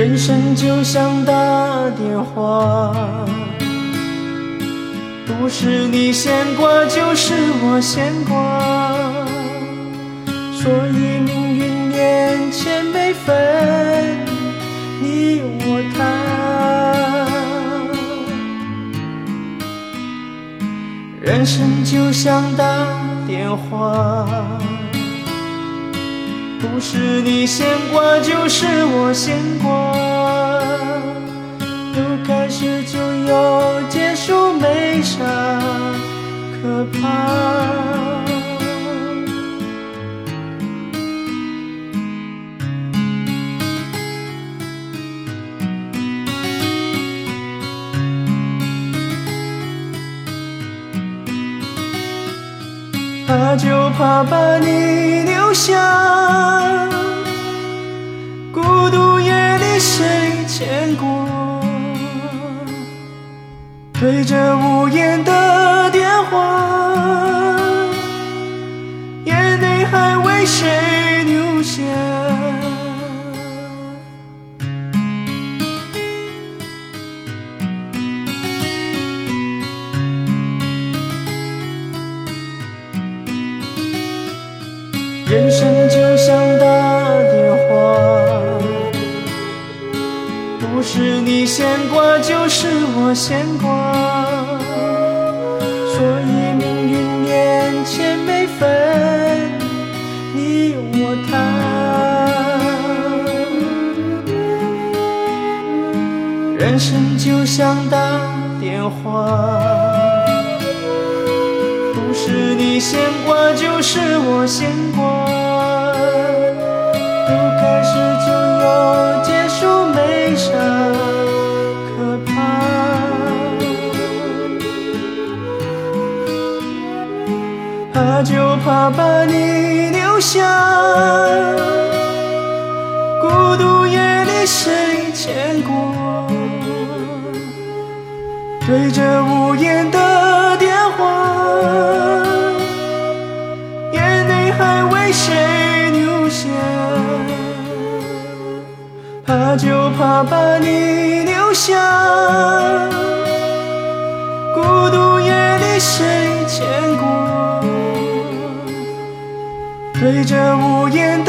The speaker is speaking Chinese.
人生就像打电话，不是你先挂就是我先挂，所以命运面前没分你我他。人生就像打电话，不是你先挂就是我先挂，有开始就有结束，没啥可怕。怕就怕把你留下，孤独夜里谁牵过？对着无言的电话，眼泪还为谁流下？人生就像打电话，不是你先挂就是我先挂，所以命运面前没分你我他。人生就像打电话，不是你先挂就是我先挂，有开始就有结束，没啥可怕。怕就怕把你留下，孤独夜里谁牵过？对着无言的电话，眼泪还为谁流下？怕就怕把你留下，孤独夜里谁牵过？对着无言